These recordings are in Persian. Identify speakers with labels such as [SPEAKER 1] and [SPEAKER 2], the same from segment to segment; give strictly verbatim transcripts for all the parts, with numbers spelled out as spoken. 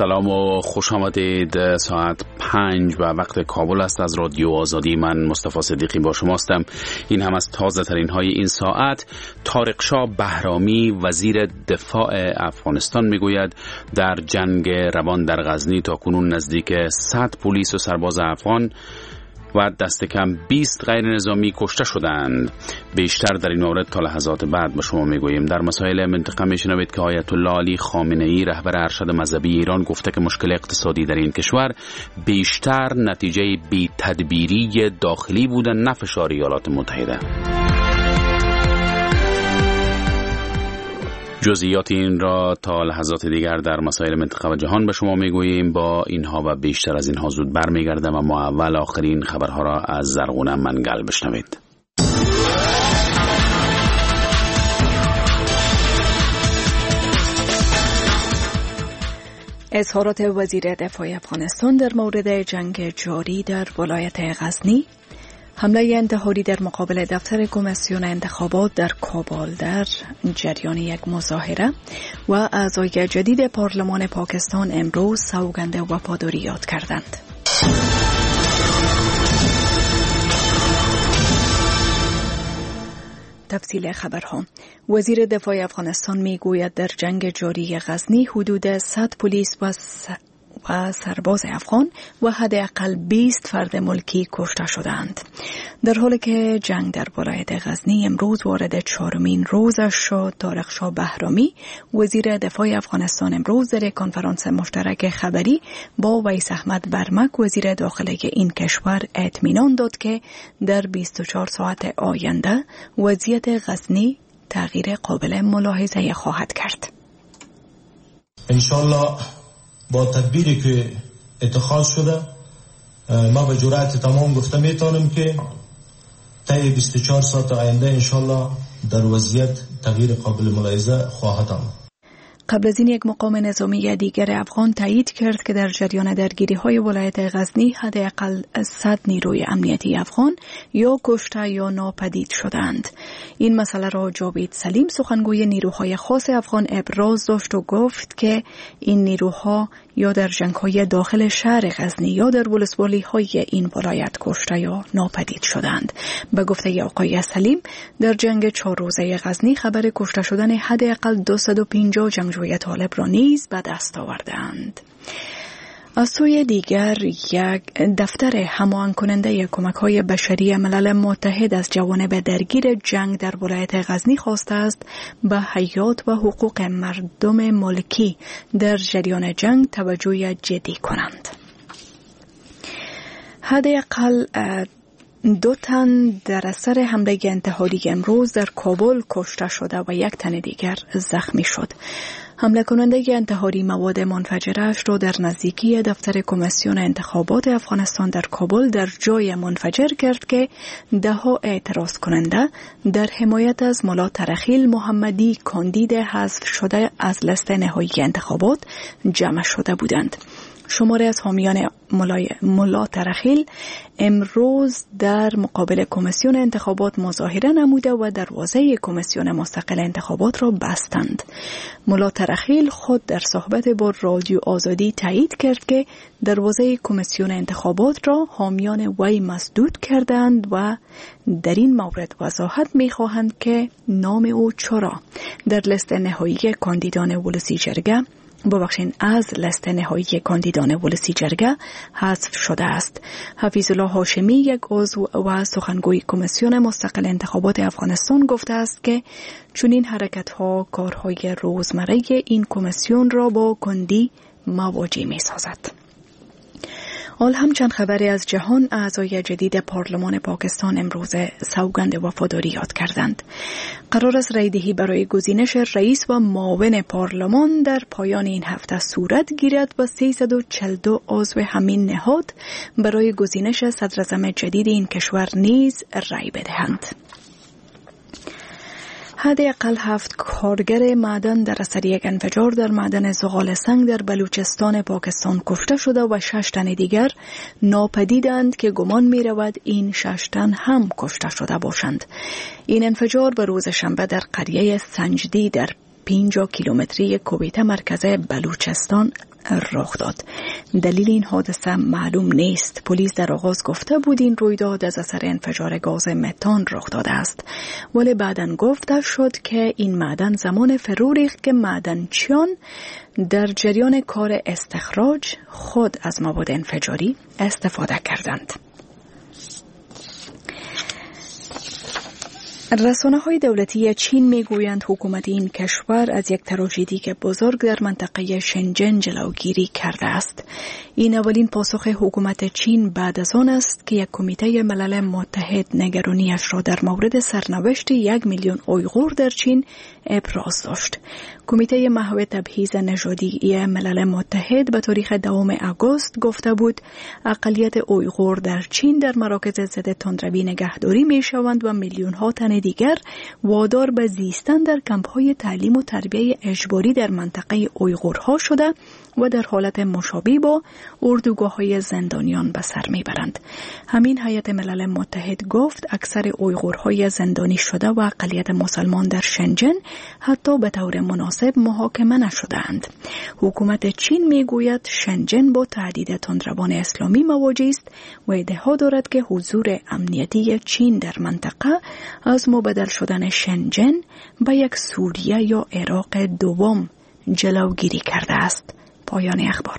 [SPEAKER 1] سلام و خوش آمدید. ساعت پنج و وقت کابل است. از رادیو آزادی من مصطفی صدیقی با شماستم. این هم از تازه ترین های این ساعت. طارق شاه بهرامی وزیر دفاع افغانستان میگوید در جنگ روان در غزنی تا کنون نزدیک صد پلیس و سرباز افغان و دست کم بیست غیر نظامی کشته شدند. بیشتر در این مورد تا لحظات بعد به شما میگوییم. در مسائل منطقه میشنوید که آیت الله علی خامنه ای رهبر ارشد مذهبی ایران گفته که مشکل اقتصادی در این کشور بیشتر نتیجه بی تدبیری داخلی بوده نه فشار ایالات متحده. جزئیات این را تا لحظات دیگر در مسائل منطقه و جهان به شما میگوییم. با اینها و بیشتر از اینها زود برمیگردم، اما اول آخرین خبرها را از زرغونه منگل بشنوید.
[SPEAKER 2] اظهارات وزیر دفاع افغانستان در مورد جنگ جاری در ولایت غزنی، حمله انتحاری در مقابل دفتر کمیسیون انتخابات در کابل در جریان یک مظاهره و اعضای جدید پارلمان پاکستان امروز سوگند وفاداری یاد کردند. تفصیل خبرها. وزیر دفاع افغانستان میگوید در جنگ جاری غزنی حدود صد پلیس و س... و سرباز افغان و حداقل بیست فرد ملکی کشته شدند. در حالی که جنگ در ولایت غزنی امروز وارد چهارمین روزش شد، طارق شاه بهرامی وزیر دفاع افغانستان امروز در کنفرانس مشترک خبری با ویس احمد برمک وزیر داخلی این کشور اطمینان داد که در بیست و چهار ساعت آینده وضعیت غزنی تغییر قابل ملاحظه خواهد کرد.
[SPEAKER 3] انشالله با تدبیری که اتخاذ شده ما به جرأت تمام گفته میتونم که طی بیست و چهار ساعت آینده انشالله در وضعیت تغییر قابل ملاحظه خواهد آمد.
[SPEAKER 2] قبل از این یک مقام نظامی دیگر افغان تایید کرد که در جریان درگیری های ولایت غزنی حداقل صد نیروی امنیتی افغان یا کشته یا ناپدید شدند. این مسئله را جاوید سلیم سخنگوی نیروهای خاص افغان ابراز داشت و گفت که این نیروها یا در جنگ‌های داخل شهر غزنی یا در ولسوالی‌های این ولایت کشته یا ناپدید شدند. به گفته آقای سلیم در جنگ چهار روزه غزنی خبر کشته شدن حداقل دویست و پنجاه جنگجوی طالب را نیز به دست آوردند. از سوی دیگر یک دفتر هماهنگ کننده کمک‌های بشری ملل متحد از جوانب درگیر جنگ در ولایت غزنی خواسته است به حیات و حقوق مردم ملکی در جریان جنگ توجه جدی کنند. حداقل دو تن در اثر حمله انتحاری امروز در کابل کشته شده و یک تن دیگر زخمی شد. حمله کننده انتحاری مواد منفجره‌اش را در نزدیکی دفتر کمیسیون انتخابات افغانستان در کابل در جای منفجر کرد که ده‌ها اعتراض کننده در حمایت از ملا ترخیل محمدی کاندید حذف شده از لیست نهایی انتخابات جمع شده بودند. شماری از حامیان ملا ترخیل امروز در مقابل کمیسیون انتخابات مظاهره نموده و دروازه کمیسیون مستقل انتخابات را بستند. ملا ترخیل خود در صحبت با رادیو آزادی تایید کرد که دروازه کمیسیون انتخابات را حامیان وی مسدود کردند و در این مورد وضاحت می‌خواهند که نام او چرا در لیست نهایی کاندیدان ولسی جرگه ببخشین از لیست نهایی کاندیدان ولسی جرگه حذف شده است. حفیظ الله هاشمی یک عضو و سخنگوی کمیسیون مستقل انتخابات افغانستان گفته است که چنین حرکت‌ها کارهای روزمره این کمیسیون را با کندی مواجه می‌سازد. حال هم چند خبری از جهان. اعضای جدید پارلمان پاکستان امروز سوگند وفاداری یاد کردند. قرار است رایدهی برای گزینش رئیس و معاون پارلمان در پایان این هفته صورت گیرد و سیصد و چهل و دو عضو همین نهاد برای گزینش صدراعظم جدید این کشور نیز رای بدهند. حداقل هفت کارگر معدن در اثر یک انفجار در معدن زغال سنگ در بلوچستان پاکستان کشته شده و شش تن دیگر ناپدیدند که گمان می رود این شش تن هم کشته شده باشند. این انفجار به روز شنبه در قریه سنجدی در پنجاه کیلومتری کویته مرکز بلوچستان رخ داد. دلیل این حادثه معلوم نیست. پلیس در آغاز گفته بود این رویداد از اثر انفجار گاز متان رخ داده است، ولی بعداً گفته شد که این معدن زمان فرو ریخت که معدنچیان در جریان کار استخراج خود از مواد انفجاری استفاده کردند. رسانه‌های دولتی چین میگویند حکومت این کشور از یک تراژدی که بزرگ در منطقه شنجن جلوگیری کرده است. این اولین پاسخ حکومت چین بعد از آن است که یک کمیته ملل متحد نگرانیش را در مورد سرنوشت یک میلیون اویغور در چین ابراز داشت. کمیته محو تبعیض نژادی ملل متحد به تاریخ دوم آگوست گفته بود اقلیت اویغور در چین در مراکز ضد تندروی نگهداری می شوند و میلیون ها تن دیگر وادار به زیستن در کمپ‌های تعلیم و تربیت اجباری در منطقه اویغورها شده و در حالت مشابه با اردوگاه‌های زندانیان به سر میبرند. همین هیئت ملل متحد گفت اکثر اویغورهای زندانی شده و اقلیت مسلمان در شنجن حتی به طور مناسب محاکمه نشده‌اند. حکومت چین میگوید شنجن با تهدید تندروان اسلامی مواجه است و ادعا دارد که حضور امنیتی چین در منطقه از مبدل شدن شنجن به یک سوریه یا عراق دوم جلوگیری کرده است. پایان اخبار.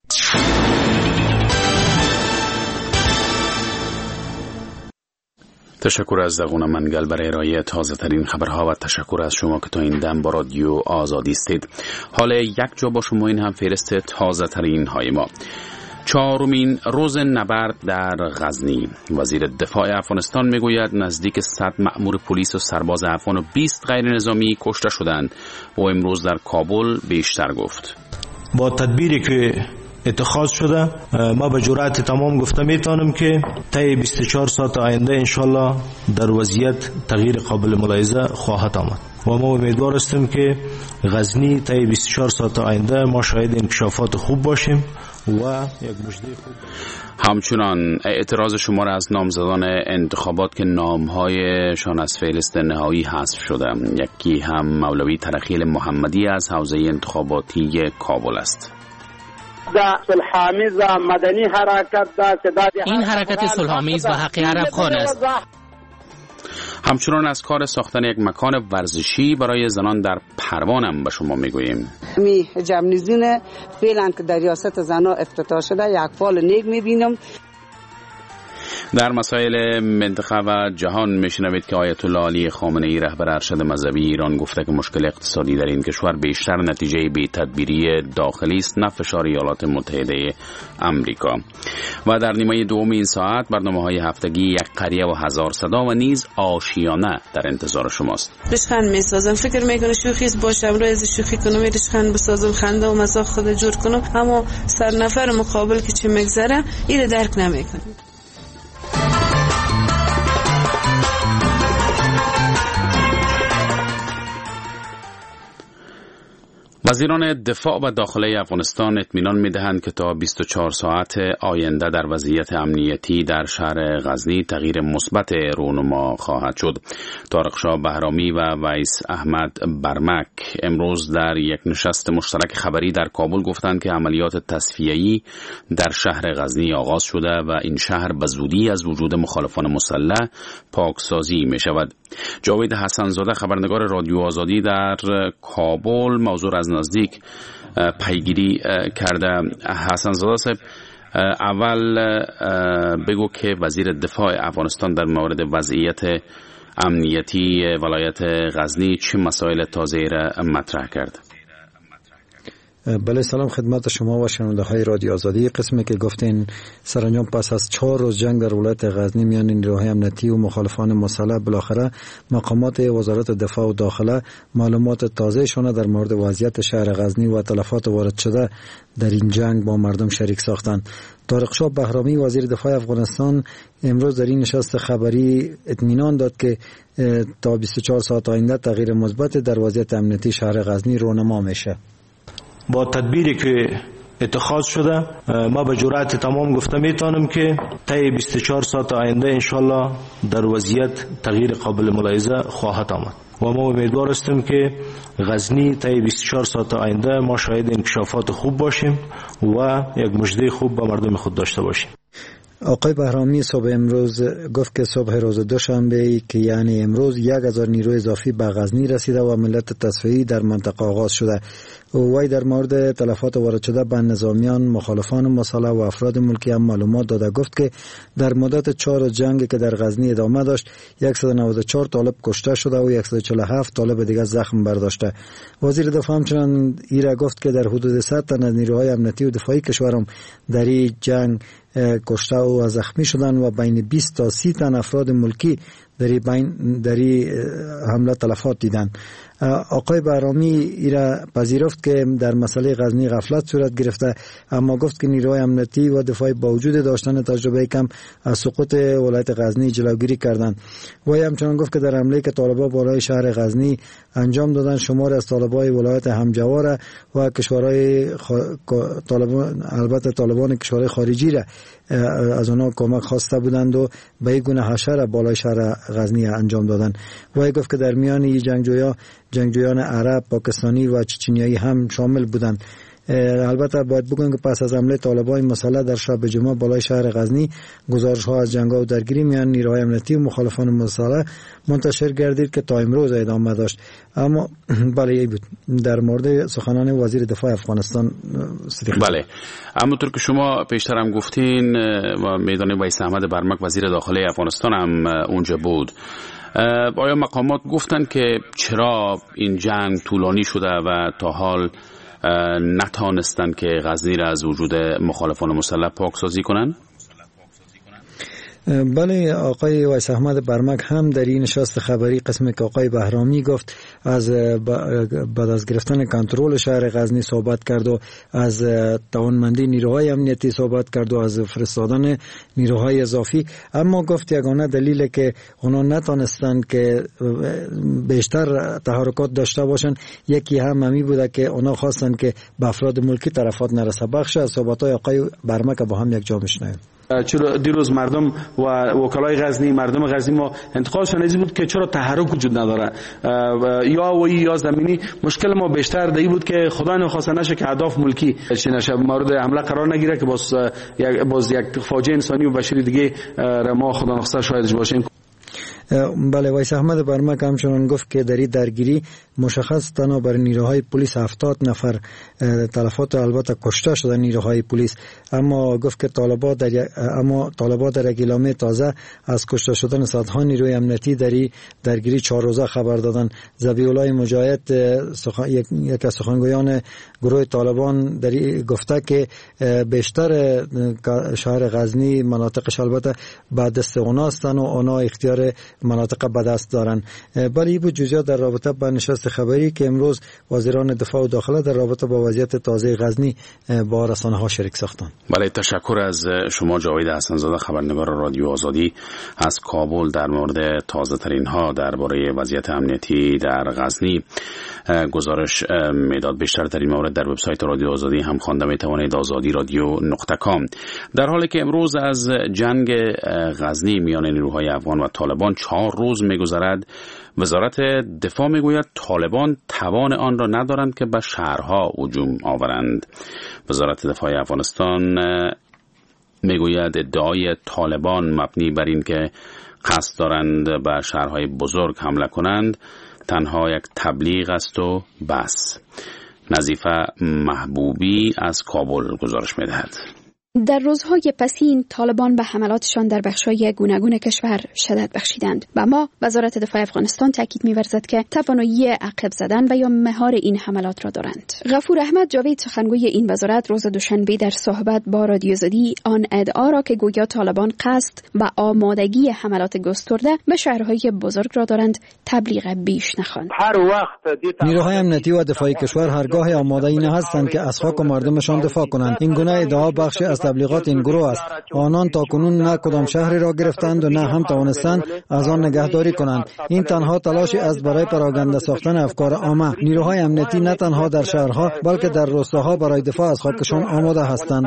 [SPEAKER 1] تشکر از دقون منگل برای ارائه تازه ترین خبرها و تشکر از شما که تا این دم با رادیو آزادی استید. حال یک جا با شما این هم فهرست تازه ترین های ما. چهارمین روز نبرد در غزنی. وزیر دفاع افغانستان میگوید نزدیک صد مأمور پلیس و سرباز افغان و بیست غیر نظامی کشته شدند و امروز در کابل بیشتر گفت.
[SPEAKER 3] با تدبیری که اتخاذ شده ما به جرأت تمام گفته میتونم که طی بیست و چهار ساعت آینده انشالله در وضعیت تغییر قابل ملاحظه خواهد آمد و ما امیدوار هستیم که غزنی طی بیست و چهار ساعت آینده ما شاهد انکشافات خوب باشیم و یک مژده خوب.
[SPEAKER 1] همچنان اعتراض شمار از نامزدان انتخابات که نامهایشان از فهرست نهایی حذف شده. یکی هم مولوی ترخیل محمدی از حوزه انتخاباتی کابل است.
[SPEAKER 4] این حرکت صلح‌آمیز و حق عرب خان است.
[SPEAKER 1] همچنان از کار ساختن یک مکان ورزشی برای زنان در پروان هم به شما میگوییم.
[SPEAKER 5] می جمنیزین فعلا که در ریاست زنان افتتاح شده یک فال نیک میبینم.
[SPEAKER 1] در مسائل منطقه و جهان میشنوید که آیت الله علی خامنه‌ای رهبر ارشد مذهبی ایران گفته که مشکل اقتصادی در این کشور بیشتر نتیجه بی تدبیری داخلی است نه فشار ایالات متحده آمریکا. و در نیمه دوم این ساعت برنامه‌های هفتگی یک قریه و هزار صدا و نیز آشیانه در انتظار شماست.
[SPEAKER 6] ریشخند میسازم، فکر میکنم شوخی باشم، رو از شوخی کنم، ریشخند بسازم، خنده و مزاح خود جور کنم، اما سرنفر مقابل که چه میگذره اینو درک نمیکنم.
[SPEAKER 1] وزیران دفاع و داخله افغانستان اطمینان می‌دهند که تا بیست و چهار ساعت آینده در وضعیت امنیتی در شهر غزنی تغییر مثبت رونما خواهد شد. طارق شاه بهرامی و ویس احمد برمک امروز در یک نشست مشترک خبری در کابل گفتند که عملیات تصفیه‌ای در شهر غزنی آغاز شده و این شهر به زودی از وجود مخالفان مسلح پاکسازی می‌شود. جاوید حسن‌زاده خبرنگار رادیو آزادی در کابل موضوع از نزدیک پیگیری کرده. حسن‌زاده صاحب، اول بگو که وزیر دفاع افغانستان در مورد وضعیت امنیتی ولایت غزنی چه مسائل تازه‌ای را مطرح کرد؟
[SPEAKER 7] بله، سلام خدمت شما و شنونده های رادیو آزادی. قسمی که گفتین سرانجام پس از چهار روز جنگ در ولایت غزنی میان نیروهای امنیتی و مخالفان مسلح بالاخره مقامات وزارت دفاع و داخله معلومات تازه‌شان در مورد وضعیت شهر غزنی و تلفات وارد شده در این جنگ با مردم شریک ساختند. طارق شاه بهرامی وزیر دفاع افغانستان امروز در این نشست خبری اطمینان داد که تا بیست و چهار ساعت آینده تغییر مثبت در وضعیت امنیتی شهر غزنی رونما میشه.
[SPEAKER 3] با تدبیری که اتخاذ شده ما به جرأت تمام گفته میتونم که طی بیست و چهار ساعت آینده انشالله در وضعیت تغییر قابل ملاحظه خواهد آمد و ما امیدوار هستیم که غزنی طی بیست و چهار ساعت آینده ما شاهد انکشافات خوب باشیم و یک مژده خوب به مردم خود داشته باشیم.
[SPEAKER 7] آقای بهرامی صبح امروز گفت که صبح روز دوشنبه که یعنی امروز یک هزار نیروی اضافی به غزنی رسیده و عملیات تصفیه‌ای در منطقه آغاز شده. وی در مورد تلفات وارد شده به نظامیان، مخالفان مسلح و افراد ملکی هم معلومات داده. گفت که در مدت چهار روز جنگی که در غزنی ادامه داشت صد و نود و چهار طالب کشته شده و صد و چهل و هفت طالب دیگر زخم برداشته. وزیر دفاع همچنان ایره گفت که در حدود صد تن از نیروهای امنیتی و دفاعی کشورم در این جنگ کشته و زخمی شدن و بین بیست تا سی تن افراد ملکی در بین در حمله تلفات دیدن. آقای بهرامی ایره پذیرفت که در مسئله غزنی غفلت صورت گرفته، اما گفت که نیروهای امنیتی و دفاعی با وجود داشتن تجربه کم از سقوط ولایت غزنی جلوگیری کردند. وی همچنان گفت که در حمله که طالبان بالای شهر غزنی انجام دادن شمار از طالبان ولایت همجوار و کشورهای خ... طالبان البته طالبان کشورهای خارجی را از اونا کمک خواسته بودند و به این گونه حشر بالای شهر غزنی انجام دادند. وی گفت که در میان این جنگجویا جنگجویان عرب، پاکستانی و چچنیایی هم شامل بودند. البته باید بگویم که پس از حمله طالبان مسلح در شب جمعه بالای شهر غزنی گزارش‌ها از جنگ‌ها و درگیری میان نیروهای امنیتی و مخالفان مسلح منتشر گردید که تا امروز ادامه داشت. اما بله بود در مورد سخنان وزیر دفاع افغانستان صدیق.
[SPEAKER 1] بله، همونطور که شما پیشتر هم گفتین و میدان ویس احمد برمک وزیر داخلی افغانستان هم اونجا بود. آیا مقامات گفتن که چرا این جنگ طولانی شده و تا حال نتانستن که غزنی را از وجود مخالفان مسلح پاکسازی کنن؟
[SPEAKER 7] بله، آقای ویس احمد برمک هم در این نشست خبری قسمی که آقای بهرامی گفت از بعد از گرفتن کنترل شهر غزنی صحبت کرد و از توانمندی نیروهای امنیتی صحبت کرد و از فرستادن نیروهای اضافی، اما گفت یگانه دلیل که اونا نتونستن که بیشتر تحرکات داشته باشن یکی هم همی بوده که اونا خواستن که به افراد ملکی طرفات نرسه. بخش از صحبت‌های آقای برمک با هم یک جا میشنویم.
[SPEAKER 8] چرا دیروز مردم و وکلای غزنی مردم غزنی ما انتقادشون این بود که چرا تحرک وجود نداره یا هوایی یا زمینی. مشکل ما بیشتر دی بود که خدا نخواسته نشه که اهداف ملکی چی نشه مورد حمله قرار نگیره که باز یک باز یک فاجعه انسانی و بشری دیگه ما خدا نخواسته شاهدش باشیم.
[SPEAKER 7] بله، ویس احمد برمک همچنان گفت که در این درگیری مشخص تنها بر نیروهای پلیس هفتاد نفر تلفات البته کشته شده نیروهای پلیس، اما گفت که طالبان در اما طالبان در یک اعلامیه تازه از کشته شدن صدها نیروی امنیتی در این درگیری چهار روزه خبر دادن. ذبیح الله مجاهد سخن... یک از سخنگویان گروه طالبان در گفته که بیشتر شهر غزنی مناطقش البته بعد دست اونا هستن و اونا اختیار مناطق به دست دارن. بله، این بود جزئیات در رابطه با نشست خبری که امروز وزیران دفاع و داخله در رابطه با وضعیت تازه غزنی با رسانه ها شریک ساختند.
[SPEAKER 1] بله، تشکر از شما جاوید حسن‌زاده، خبرنگار رادیو آزادی از کابل در مورد تازه ترین ها درباره وضعیت امنیتی در غزنی گزارش میداد. بیشتر در این مورد در وبسایت رادیو آزادی هم خوانده میتوانید، آزادی رادیو نقطه کام. در حالی که امروز از جنگ غزنی میان نیروهای افغان و طالبان چهار روز میگذرد، وزارت دفاع میگوید طالبان توان آن را ندارند که به شهرها هجوم آورند. وزارت دفاع افغانستان میگوید ادعای طالبان مبنی بر این که قصد دارند به شهرهای بزرگ حمله کنند تنها یک تبلیغ است و بس. نظیفه محبوبی از کابل گزارش میدهد.
[SPEAKER 9] در روزهای پسین طالبان به حملاتشان در بخش‌های گوناگون کشور شدت بخشیدند و ما وزارت دفاع افغانستان تاکید می‌ورزد که توانایی عقب زدن و یا مهار این حملات را دارند. غفور احمد جاوید سخنگوی این وزارت روز دوشنبه در صحبت با رادیو آزادی آن ادعا را که گویا طالبان قصد و آمادگی حملات گسترده به شهرهای بزرگ را دارند تبلیغ بیش نخواند.
[SPEAKER 10] هر وقت
[SPEAKER 7] نیروهای امنیتی و دفاعی کشور هرگاه آماده این هستند که از خاک و مردمشان دفاع کنند. این گونه ادعا بخشی از تبلیغات این گروه است. آنان تاکنون نه کدام شهری را گرفتند و نه هم توانستند از آن نگهداری کنند. این تنها تلاشی است برای پراگنده ساختن افکار عامه. نیروهای امنیتی نه تنها در شهرها بلکه در روستاها برای دفاع از خاکشان آماده هستند.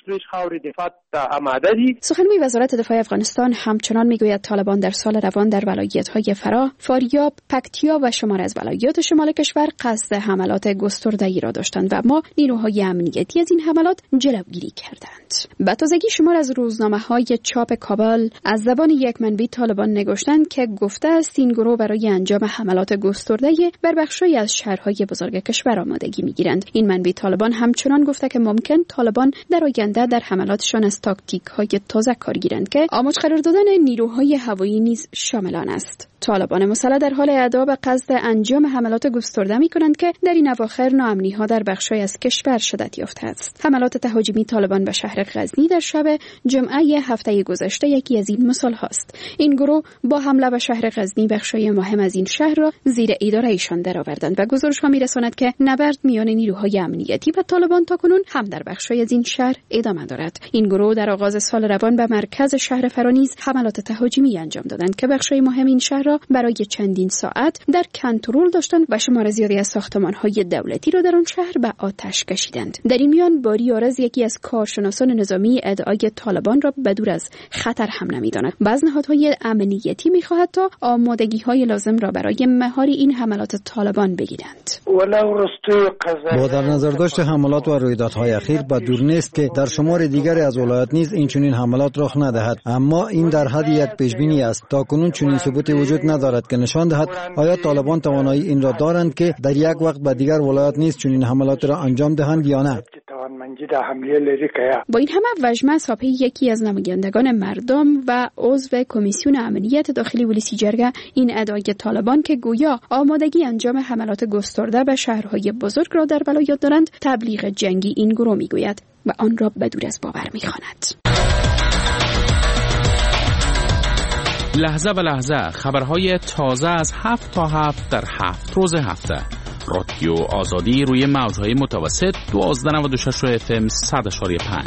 [SPEAKER 9] سخنگوی وزارت دفاع افغانستان همچنان میگوید طالبان در سال روان در ولایت‌های فراه، فاریاب، پکتیا و شمال از ولایات شمال کشور قصد حملات گسترده‌ای را داشتند و اما نیروهای امنیتی از این حملات جلوگیری کردند. به تازگی شمار از روزنامه‌های چاپ کابل از زبان یک منبع طالبان نگاشتند که گفته است این گروه برای انجام حملات گسترده‌ای بر بخش‌هایی از شهرهای بزرگ کشور آمادگی می‌گیرند. این منبع طالبان همچنان گفته که ممکن طالبان در آینده در حملاتشان از تاکتیک‌های تازه کار گیرند که آماج قرار دادن نیروهای هوایی نیز شامل آن است. طالبان مسلح در حال اعداد به قصد انجام حملات گسترده می‌کنند که در این اواخر ناامنی‌ها در بخش‌های از کشور شدت یافته است. حملات تهاجمی طالبان به شهر غزنی در شب جمعه هفته گذشته یکی از این مثال‌ها است. این گروه با حمله به شهر غزنی بخش‌های مهم از این شهر را زیر اداره ایشان درآوردند و گزارش‌ها می‌رساند که نبرد میان نیروهای امنیتی و طالبان تاکنون هم در بخش‌های از این شهر ادامه دارد. این گروه در آغاز سال روان به مرکز شهر فرانیز حملات تهاجمی انجام دادند که بخش‌های مهم این شهر را برای چندین ساعت در کنترل داشتند و شمار زیادی از ساختمان‌های دولتی را در آن شهر به آتش کشیدند. در این میان باری آرز یکی از کارشناسان نظامی ادعای طالبان را به دور از خطر هم نمی‌داند. بعض نهادهای امنیتی می‌خواهد تا آمادگی‌های لازم را برای مهار این حملات طالبان بگیرند.
[SPEAKER 7] با در نظر داشت حملات و رویدادهای اخیر به دور نیست که در شمار دیگری از ولایات نیز این چنین حملات رخ ندهد، اما این در حد یک پیشبینی است. تاکنون چنین ثبوتی وجود ندارد که نشان دهد آیا طالبان توانایی این را دارند که در یک وقت به دیگر ولایات نیز چنین حملات را انجام دهند یا نه.
[SPEAKER 9] با این همه وژمه صاحب یکی از نمایندگان مردم و عضو کمیسیون امنیت داخلی ولسی جرگه این ادعای طالبان که گویا آمادگی انجام حملات گسترده به شهرهای بزرگ را در ولایات دارند تبلیغ جنگی این گروه میگوید و آن را به دور از باور میخواند.
[SPEAKER 1] لحظه به لحظه خبرهای تازه از هفت تا هفت در هفت روز هفته. رادیو آزادی روی موجهای متوسط دوازده نود و شش اف ام صد اشاری پنج.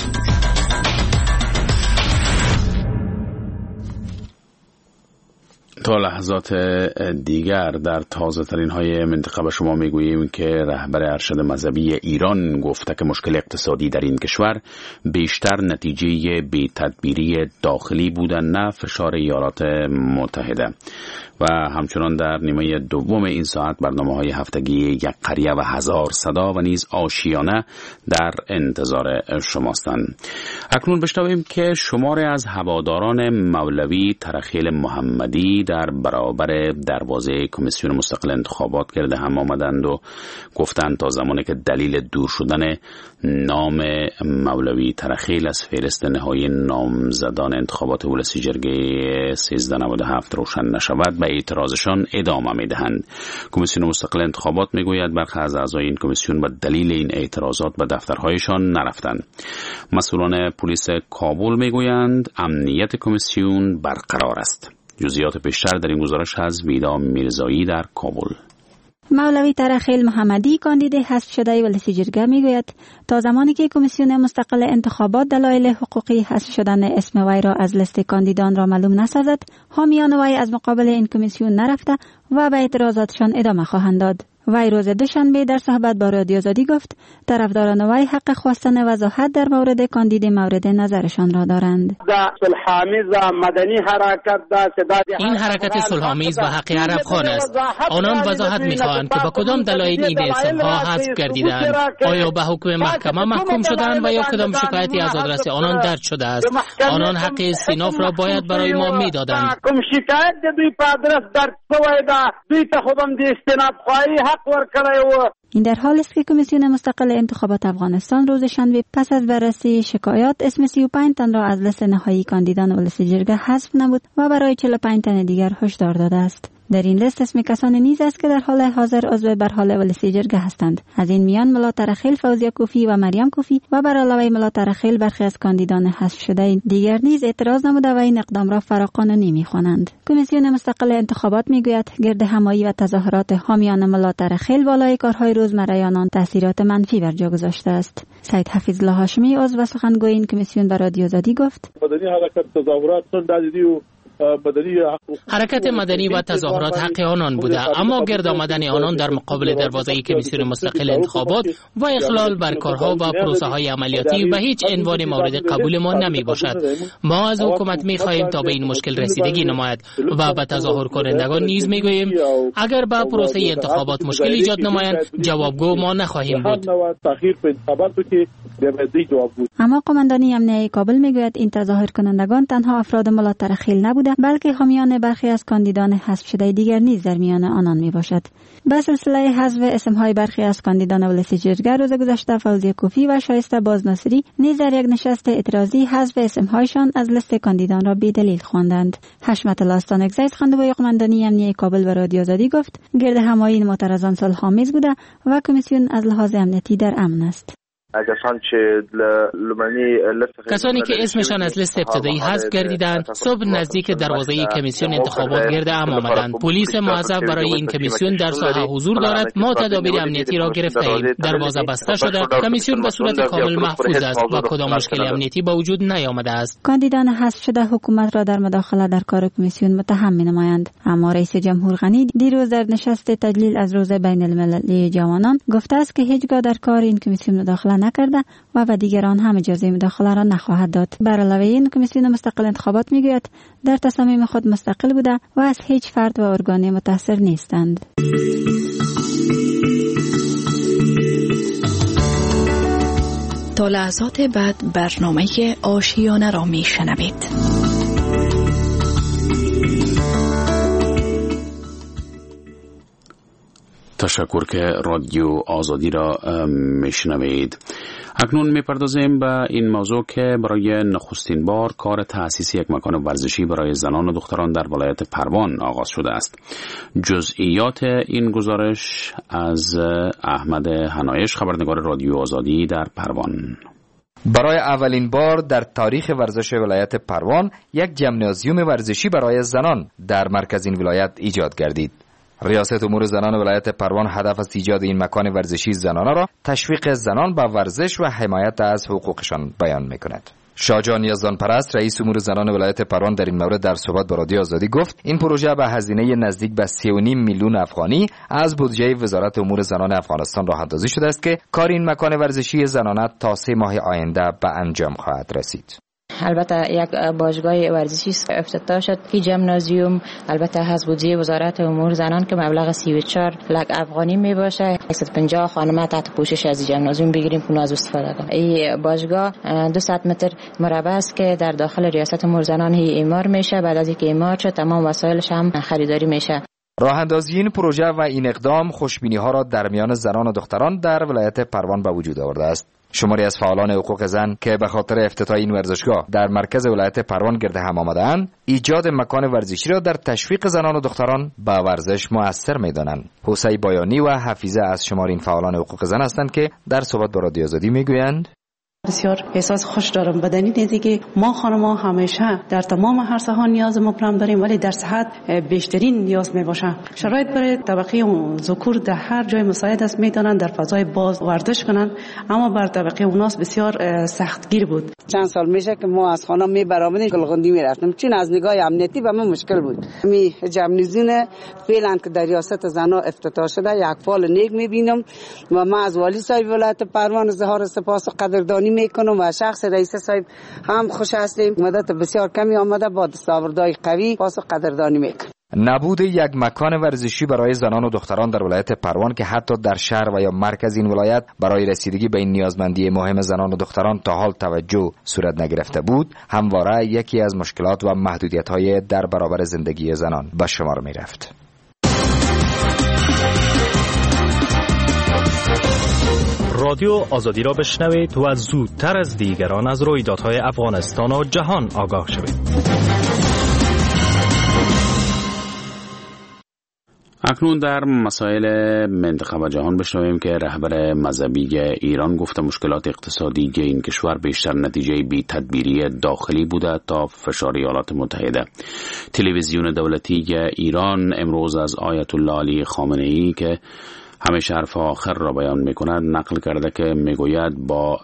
[SPEAKER 1] تا لحظات دیگر در تازه ترین های منطقه به شما میگوییم که رهبر ارشد مذهبی ایران گفته که مشکل اقتصادی در این کشور بیشتر نتیجه بی تدبیری داخلی بودن نه فشار ایالات متحده. و همچنان در نیمه دوم این ساعت برنامه های هفتگی یک قریه و هزار صدا و نیز آشیانه در انتظار شماستند. اکنون بشنویم که شماری از هواداران مولوی ترخیل محمدی در برابر دروازه کمیسیون مستقل انتخابات گرد هم آمدند و گفتند تا زمانی که دلیل دور شدن نام مولوی ترخیل از فهرست نهایی نامزدان انتخابات ولسی جرگه سیزده نود و هفت روشن نشود به اعتراضشان ادامه میدهند. کمیسیون مستقل انتخابات میگوید برخی از اعضای این کمیسیون به دلیل این اعتراضات به دفترهایشان نرفتند. مسئولان پلیس کابل میگویند امنیت کمیسیون برقرار است. جزئیات بیشتر در این گزارش از ویدا میرزایی در کابل.
[SPEAKER 10] مولوی ترخیل محمدی کاندید حذف شده ولسی جرگه میگوید تا زمانی که کمیسیون مستقل انتخابات دلایل حقوقی حذف شدن اسم وی را از لیست کاندیدان را معلوم نسازد، حامیان وی از مقابل این کمیسیون نرفته و به اعتراضاتشان ادامه خواهند داد. وی روز دوشنبه در صحبت با رادیو آزادی گفت طرفداران وی حق خواستن وضاحت در مورد کاندید مورد نظرشان را دارند.
[SPEAKER 4] این حرکت صلح‌آمیز و حق عرب خان است. آنان وضاحت می‌خواهند که با کدام دلایل این اسم‌ها حذف گردیدند. آیا به حکم محکمه محکوم شدند و یا کدام شکایتی از آدرس آنان درج شده است؟ آنان حق استیناف را باید برای ما می‌دادند.
[SPEAKER 11] کوم شکایت د دوی په آدرس درج شوی ده، دوی ته خو هم د استیناف خواهی حق ورکړی و.
[SPEAKER 10] این در حال است که کمیسیون مستقل انتخابات افغانستان روز شنبه پس از بررسی شکایات اسم سی و پنج تن را از لیست نهایی کاندیدان ولسی جرگه حذف نمود و برای چهل و پنج تن دیگر هشدار داده است. در این لیست اسم کسانی نیز است که در حال حاضر عضو برحال ولسی جرگه هستند. از این میان ملا ترخیل، فوزیه کوفی و مریم کوفی و بر علاوه ملا ترخیل برخی از کاندیدان حذف شده دیگر نیز اعتراض نموده و این اقدام را فراقانونی می‌خوانند. کمیسیون مستقل انتخابات میگوید گرد همایی و تظاهرات حامیان ملا ترخیل بالای کارهای روزمره آنان تاثیرات منفی بر جا گذاشته است. سید حفیظ الله هاشمی عضو و سخنگوی این کمیسیون به رادیو آزادی گفت:
[SPEAKER 12] مدنی حرکت تظاهرات و
[SPEAKER 4] حرکت مدنی و تظاهرات حق آنان بوده، اما گرد آمدن آنان در مقابل دروازه کمیسیون مستقل انتخابات و اخلال بر کارها و پروسه های عملیاتی به هیچ عنوان مورد قبول ما نمی باشد. ما از حکومت می خواهیم تا به این مشکل رسیدگی نماید و به تظاهر کنندگان نیز می گوییم اگر به پروسه انتخابات مشکل ایجاد نمایند جوابگو ما نخواهیم بود.
[SPEAKER 10] اما قماندانی امنیتی کابل می گوید این تظاهر کنندگان تنها افراد ملا ترخیل نبوده بلکه حامیان برخی از کاندیدان حذف شده دیگر نیز در میان آنان می باشد. به سلسله حذف اسمهای برخی از کاندیدان ولسی جرگه روز گذشته فوزیه کوفی و شایسته بازناصری نیز در یک نشست اعتراضی حذف اسمهایشان از لیست کاندیدان را بی دلیل خواندند. حشمت الله استانکزی سخنگوی قماندانی امنیتی کابل به رادیو آزادی گفت گرد همایی معترضان صلح‌آمیز بوده و کمیسیون از لحاظ امنیتی در امن است.
[SPEAKER 4] کسانی که اسمشان از لیست ابتدایی حذف گردیدند صبح نزدیک دروازه کمیسیون انتخابات گرد هم آمدند. پلیس معذب برای این کمیسیون در ساحه حضور دارد. ما تدابیر امنیتی را گرفته‌ایم. دروازه بسته شده. کمیسیون به صورت کامل محفوظ است و کدام مشکل امنیتی به وجود نیامده است.
[SPEAKER 10] کاندیدان حذف شده حکومت را در مداخله در کار کمیسیون متهم می‌نمایند. اما رئیس جمهور غنی دیروز در نشست تجلیل از روز بین المللی جوانان گفته است که هیچگاه در کار این کمیسیون مداخله نکرده و به دیگران هم اجازه مداخله را نخواهد داد. بر علاوه این کمیسیون مستقل انتخابات میگوید در تصامیم خود مستقل بوده و از هیچ فرد و ارگانی متأثر نیستند.
[SPEAKER 2] تا لحظات بعد برنامه آشیانه را میشنوید.
[SPEAKER 1] تشکر که رادیو آزادی را میشنوید. اکنون میپردازیم به این موضوع که برای نخستین بار کار تأسیس یک مکان ورزشی برای زنان و دختران در ولایت پروان آغاز شده است. جزئیات این گزارش از احمد حنایش، خبرنگار رادیو آزادی در پروان.
[SPEAKER 13] برای اولین بار در تاریخ ورزش ولایت پروان یک جمنازیوم ورزشی برای زنان در مرکز این ولایت ایجاد گردید. ریاست امور زنان ولایت پروان هدف از ایجاد این مکان ورزشی زنانه را تشویق زنان به ورزش و حمایت از حقوقشان بیان می‌کند. شاجان یزدان پرست رئیس امور زنان ولایت پروان در این مورد در صحبت با رادیو آزادی گفت این پروژه به هزینه نزدیک به سه و نیم میلیون افغانی از بودجه وزارت امور زنان افغانستان راه اندازی شده است که کار این مکان ورزشی زنانه تا سه ماه آینده به انجام خواهد رسید.
[SPEAKER 14] البته یک باشگاه ورزشی افتتاح شد که جمنازیوم البته از بودجه وزارت امور زنان که مبلغ سی و چهار لک افغانی می باشه. صد و پنجاه خانم تحت پوشش از جمنازیوم بگیریم که از استفاده کنیم. این باشگاه دویست متر مربع است که در داخل ریاست امور زنان هی اعمار میشه. بعد از اینکه اعمار شد تمام وسایلش هم خریداری میشه.
[SPEAKER 13] راه اندازی این پروژه و این اقدام خوشبینی ها را در میان زنان و دختران در ولایت پروان به وجود آورده است. شماری از فعالان حقوق زن که به خاطر افتتاح این ورزشگاه در مرکز ولایت پروان گرد هم آمدند، ایجاد مکان ورزشی را در تشویق زنان و دختران به ورزش مؤثر می‌دانند. حسین بایانی و حفیظه از شمار این فعالان حقوق زن هستند که در صحبت با رادیو آزادی میگویند
[SPEAKER 15] بسیار احساس خوش دارم بدنی دیدی که ما خانم‌ها همیشه در تمام عرصه ها نیاز مبرم داریم ولی در صحت بیشترین نیاز می باشه. شرایط برای طبقه ذکور در هر جای مساعد است میتونن در فضای باز ورزش کنن، اما بر طبقه اوناس بسیار سختگیر بود.
[SPEAKER 5] چند سال میشه که ما از خانم می برابرین گلغندی میرفتیم، چون از نگاه امنیتی به ما مشکل بود. می جمنیزون فعلا که در ریاست زنا افتتاح شده یک فال نیک میبینم و ما از والی صاحب ولایت پروان اظهار سپاس و قدردانی میکنم و شخص رئیس صاحب هم خوش هستیم. مدت بسیار کمی آمده با دستاوردهای قوی پاس و قدردانی میکنم.
[SPEAKER 13] نبود یک مکان ورزشی برای زنان و دختران در ولایت پروان که حتی در شهر و یا مرکز این ولایت برای رسیدگی به این نیازمندی مهم زنان و دختران تا حال توجه صورت نگرفته بود، همواره یکی از مشکلات و محدودیت‌های در برابر زندگی زنان به شمار می‌رفت.
[SPEAKER 16] رادیو آزادی را بشنوید و زودتر از دیگران از رویدادهای افغانستان و جهان آگاه شوید.
[SPEAKER 1] اکنون در مسائل منطقه و جهان بشنویم که رهبر مذهبی ایران گفته مشکلات اقتصادی این کشور بیشتر نتیجه بی تدبیری داخلی بوده تا فشار ایالات متحده. تلویزیون دولتی ایران امروز از آیت الله علی خامنه ای که همیشه حرف آخر را بیان می کند نقل کرده که می گوید با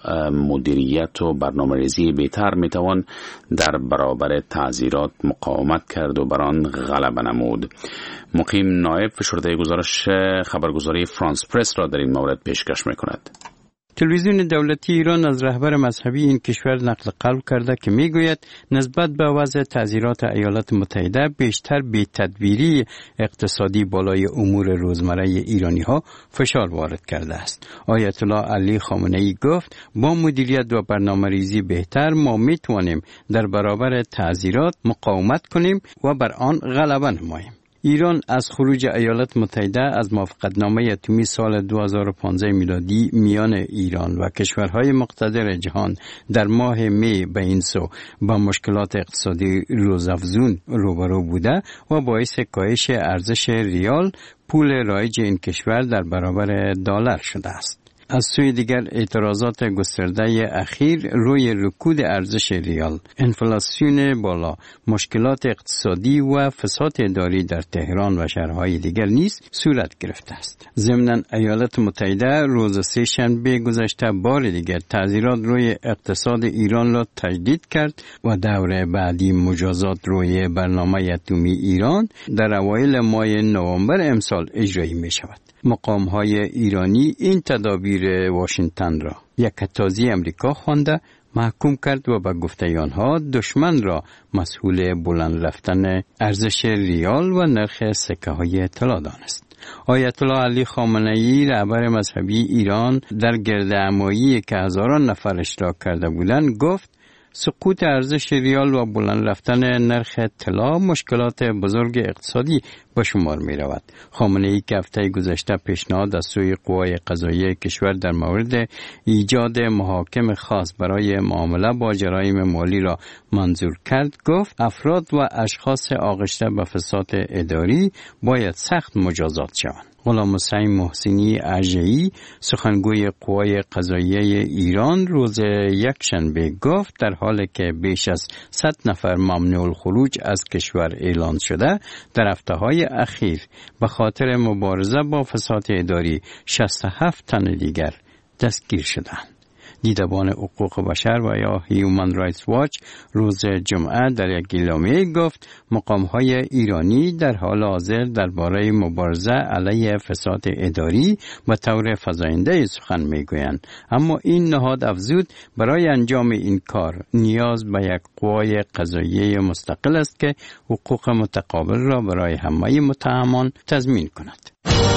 [SPEAKER 1] مدیریت و برنامه‌ریزی بهتر می توان در برابر تعذیرات مقاومت کرد و بر آن غلبه نمود. مقیم نایب فشرده گزارش خبرگزاری فرانس پرس را در این مورد پیشکش می کند.
[SPEAKER 17] تلویزیون دولتی ایران از رهبر مذهبی این کشور نقل قول کرده که میگوید نسبت به وضع تعذیرات ایالات متحده بیشتر بی تدبیری اقتصادی بالای امور روزمره ایرانی ها فشار وارد کرده است. آیت الله علی خامنه ای گفت با مدیریت و برنامه‌ریزی بهتر ما میتوانیم در برابر تعذیرات مقاومت کنیم و بر آن غلبه نماییم. ایران از خروج ایالات متحده از موافقتنامه اتمی سال دو هزار و پانزده میلادی میان ایران و کشورهای مقتدر جهان در ماه می به این سو با مشکلات اقتصادی روزافزون روبرو بوده و باعث کاهش ارزش ریال پول رایج این کشور در برابر دلار شده است. از سوی دیگر اعتراضات گسترده اخیر روی رکود ارزش ریال، انفلاسیون بالا، مشکلات اقتصادی و فساد اداری در تهران و شهرهای دیگر نیز صورت گرفته است. ضمناً ایالات متحده روز سه شنبه گذشته بار دیگر تعذیرات روی اقتصاد ایران را تجدید کرد و دور بعدی مجازات روی برنامه اتمی ایران در اوایل ماه نوامبر امسال اجرایی می شود. مقام‌های ایرانی این تدابیر واشنگتن را یک تازی امریکا خوانده محکوم کرد و به گفته آنها دشمن را مسئول بلند رفتن ارزش ریال و نرخ سکه های طلا دانست. آیت الله علی خامنه ای رهبر مذهبی ایران در گردهمایی که هزاران نفر اشتراک کرده بودند گفت سقوط ارزش ریال و بلند رفتن نرخ طلا مشکلات بزرگ اقتصادی به شمار می رود. خامنه ای که هفته گذشته پیشنهاد از سوی قوای قضاییه کشور در مورد ایجاد محاکم خاص برای معامله با جرایم مالی را منظور کرد گفت افراد و اشخاص آغشته به فساد اداری باید سخت مجازات شوند. غلام حسین محسنی ارجعی سخنگوی قوای قضاییه ایران روز یکشنبه گفت در حالی که بیش از صد نفر ممنوع الخروج از کشور اعلان شده در هفته‌های اخیر به خاطر مبارزه با فساد اداری شصت و هفت تن دیگر دستگیر شدند. دیدبان حقوق بشر و یا هیومن رایتس واچ روز جمعه در یک اعلامیه گفت مقام‌های ایرانی در حال حاضر درباره مبارزه علیه فساد اداری به طور فزاینده سخن میگویند، اما این نهاد افزود برای انجام این کار نیاز به یک قوای قضاییه مستقل است که حقوق متقابل را برای همه متهمان تضمین کند.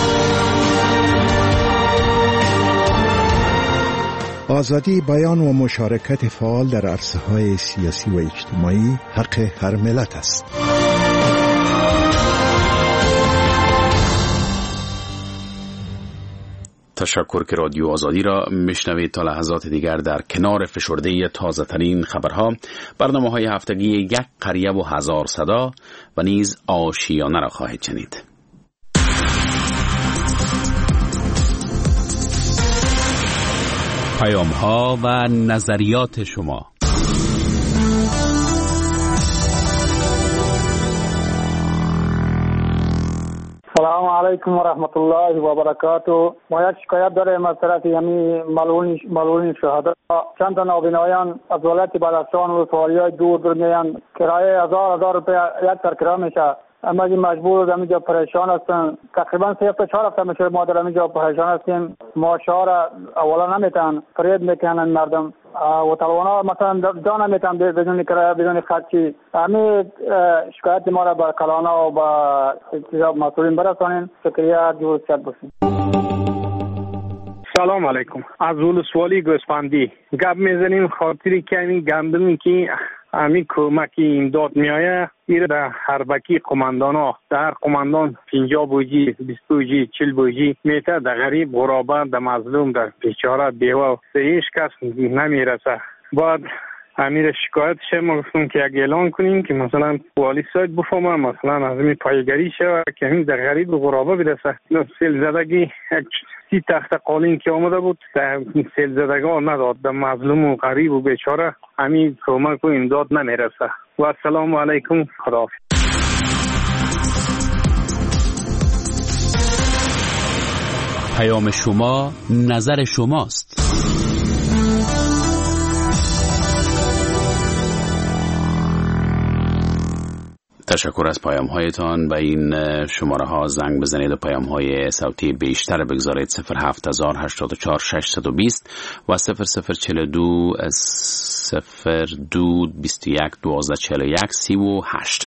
[SPEAKER 18] آزادی بیان و مشارکت فعال در عرصه‌های سیاسی و اجتماعی حق هر ملت است.
[SPEAKER 1] تشکر که رادیو آزادی را میشنوید. تا لحظات دیگر در کنار فشرده تازه ترین خبرها برنامه های هفتگی یک قریه و هزار صدا و نیز آشیانه را خواهید شنید. پیام ها و نظریات شما.
[SPEAKER 11] سلام علیکم و رحمت الله و برکاته. ما یک شکایت داریم از طرف یعنی ملعون ملعون شهدا. چند تا نابینایان از ولایت بدخشان و سواریای دور دور میان، کرایه هزار هزار روپیه یک سر کرایه میشه. اما مجبور در اینجا پریشان هستن. تقریبا سه تا چهار هفته میشه ما در اینجا پریشان هستیم. ماشا را اولا نمیتن فرید میکنن مردم و طالبانا مثلا جان نمیتن بدون کرایه بدون خرچی. همین شکایت ما را به کلانا و به احتجاج مسئولین برسانین. شکریه جور شد باشین.
[SPEAKER 12] سلام علیکم. از ولسوالی گوسفندی گپ میزنیم خاطری که این گندمی که امی کمکی امداد میایه ایره در هربکی قماندان ها در قماندان پنجاه بوجی بیست بوجی چل بوجی میته در غریب غرابه در مظلوم در بیچاره بیوه به هیچ کس نمیرسه. باید امیر شکایتش ما گفتم که یک اعلان کنیم که مثلا والی سایت بفهمه مثلا از این پایگری شود که همین در غریب و غرابه برسه. سیل زدگی یک سی تخت قالین که آمده بود در سیل زدگا نداد، در مظلوم و غریب و بیچاره همین کمک و امداد نمیرسه. و السلام علیکم، خداحافظ.
[SPEAKER 1] پیام شما نظر شماست. تشکر از پیام هایتان. به این شماره ها زنگ بزنید و پیام های صوتی بیشتر بگذارید. صفر هفت هزار هشتاد و چهار ششصد و بیست و صفر صفر چهل و دو صفر دو بیست و یک دوازده چهل و یک سی و هشت.